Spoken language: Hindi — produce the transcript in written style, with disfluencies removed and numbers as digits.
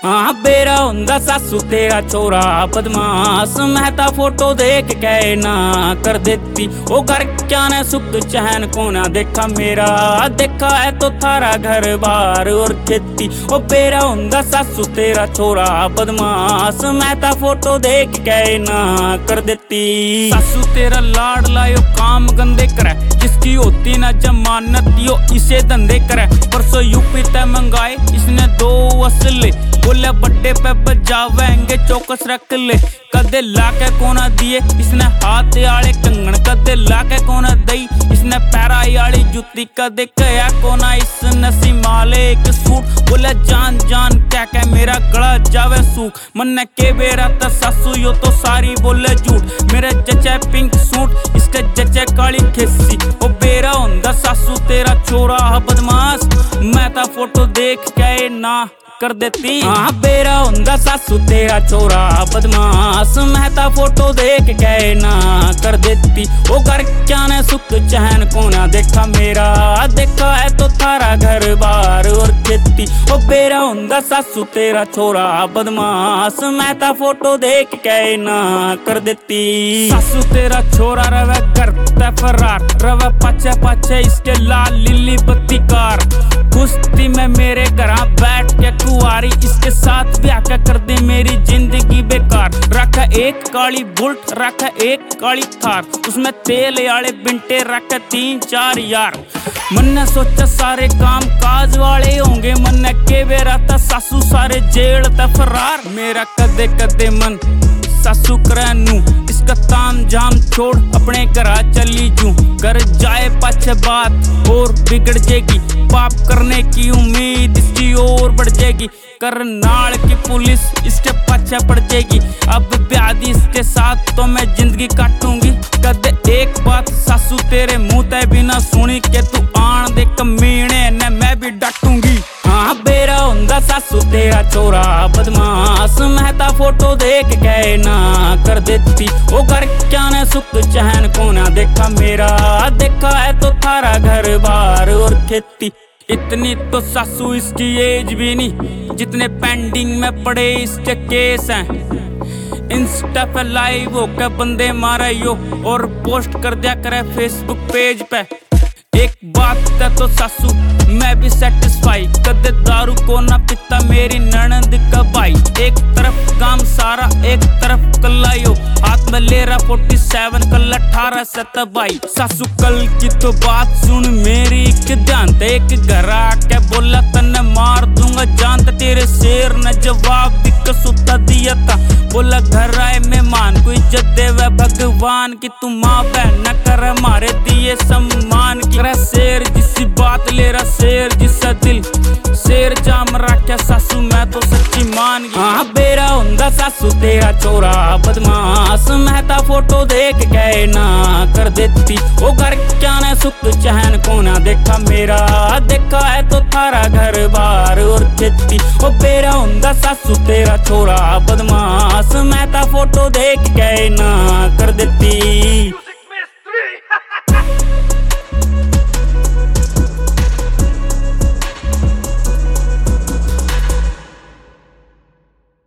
हाँ बेरा हुंदा सासू तेरा छोरा बदमाश, मैं ता फोटो देख के ना कर देती। ओ घर क्या ने सुख चैन को ना देखा मेरा, देखा है तो थारा घर बार और खेती। ओ बेरा हुंदा सासू तेरा छोरा बदमाश, मैं ता फोटो देख के ना कर देती। सासू तेरा लाड लायो काम गंदे करे, जिसकी होती ना जमानत यो इसे धंधे करे। परसों यूपी तय मंगाए इसने 2 असले, बोले बड्डे पे बजावेंगे चौकस रख ले। कदे लाके कोना दिए इसने हाथ आले कंगन, कदे लाके कोना दई इसने पैरा आली जुत्ती। कदे कया कोना इसने सिमाले एक सूट, बोले जान जान क्या क्या मेरा गला जावे सूख। मन के बेरा ता सासू यो तो सारी बोले झूठ, मेरे जचे पिंक सूट इसके जचे काली खेसी। ओ बेरा हुंदा सासू तेरा छोरा बदमाश, मैं ता फोटो देख के ना कर देती। हाँ बेरा हुंदा सासू तेरा छोरा बदमाश, मैं ता फोटो देख के ना कर देती। ओ घर क्या ने सुख चैन को ना देखा मेरा, देखा है तो थारा घर बार और खेती। ओ बेरा हुंदा सासू तेरा छोरा बदमाश, मैं ता फोटो देख के ना कर देती। सासू तेरा छोरा रवे घर ते फरार, रवे पाछे पाछे इसके लाल लिली बत्ती कार। कुश्ती में मेरे घर बैठ के कुआरी, इसके साथ ब्याह क्या कर दे मेरी जिंदगी बेकार। रखा एक काली बुल्ट रखा एक काली थार, उसमें तेल आले बिंटे रखा 3-4 यार। मन ने सोचा सारे काम काज वाले होंगे, मन ने के बेरा था सासू सारे जेल ता फरार। मेरा कदे कदे मन सासू करनू इसका ताम झाम छोड़ अपने घर चली जूं। कर जाए पाछे बात और बिगड़ जाएगी, पाप करने की उम्मीद इसकी और बढ़ जाएगी। करनाल की पुलिस इसके पाछे पड़ जाएगी, अब ब्यादी इसके साथ तो मैं जिंदगी काटूंगी। कदे एक बात सासू तेरे मुंह ते बिना सुनी के तू आन दे कमीने ने मैं भी डांटूंगी। हाँ बेरा हुंदा सासू तेरा छोरा बदमाश, मैं ता फोटो देख के ना कर देती। ओ घर क्या ने सुख चैन को ना देखा मेरा, देखा है तो थारा घर बार और खेती। इतनी तो सासू इसकी एज भी नहीं जितने पेंडिंग में पड़े इसके केस हैं। इंस्टा पे लाइव होकर बंदे मारे यो और पोस्ट कर दिया करे फेसबुक पेज पे। एक बात है तो सासू मैं भी सेटिस्फाई, कदे दारू को ना पिता मेरी ननद का भाई। एक तरफ काम सारा एक तरफ कल्ला यो, हाथ में ले रहा 47 कल 18 से तबाई। सासू कल की तो बात सुन मेरी एक ध्यान ते, एक घर आके बोला तन्ने मार दूंगा जानता। तेरे शेर ने जवाब दिक्कत सुता दिया था, बोला घर आए मेहमान को इज्जत देवे भगवान की। तू माँ बहन न कर हमारे दिए सम्मान की। शेर जिसकी बात ले रहा शेर जिसका दिल, शेर जाम रखा सासू मैं तो सच्ची मान गई। हाँ बेरा हुंदा सासू तेरा छोरा बदमाश, मैं ता फोटो देख के ना कर देती। ओ घर क्या ने सुख चैन को ना देखा मेरा, देखा है तो थारा घर बार और खेती। ओ बेरा हुंदा सासू तेरा छोरा बदमाश, मैं ता फोटो देख के ना कर देती।